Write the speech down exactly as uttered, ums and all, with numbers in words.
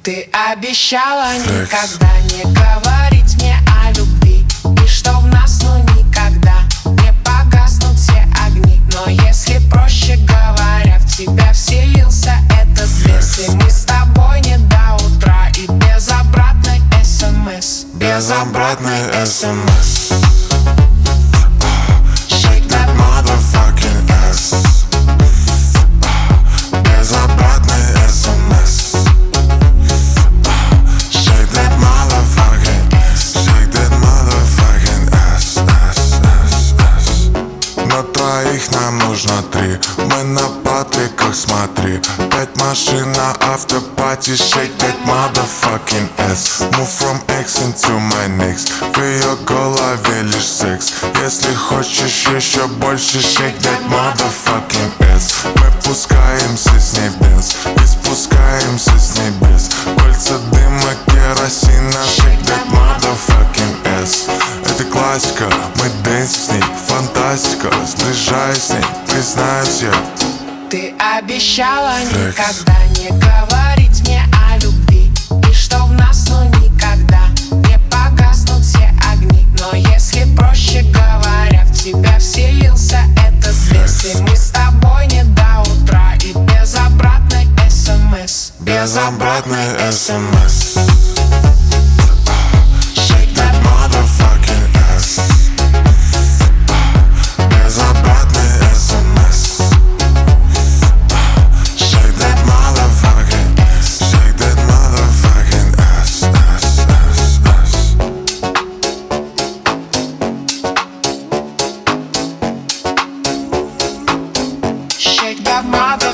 Ты обещала никогда не говорить мне о любви, и что в нас ну никогда не погаснут все огни. Но если проще говоря, в тебя вселился этот лес, и мы с тобой не до утра, и без обратной смс. Без обратной смс. Shake that motherfucking ass. Без обратной смс. Shake that motherfucking ass. Shake that motherfucking ass, ass, ass, ass. На троих нам нужно три. Мы на патриках, смотри. Пять машин на автопати. Shake that motherfucking ass. Move from X into my next. В ее голове лишь секс. Если хочешь еще больше, shake that motherfucking ass. Мы пускаемся с ней в бенз и спускаемся с небес. Кольца дыма, керосина. Shake that motherfucking ass. Это классика, мы дэнс с ней. Фантастика, сближаясь с ней, признаюсь я. Ты обещала никогда не говорить мне о любви, и что в нас ну никогда не погаснут все огни. Но если проще говоря, в тебя вселился этот лес, и мы с тобой не до утра, и без обратной смс. Без обратной смс. Shake that motherfucking ass. Без обратной смс. Shake that motherfucking ass. Shake that motherfucking ass, ass, ass, ass. Shake that mother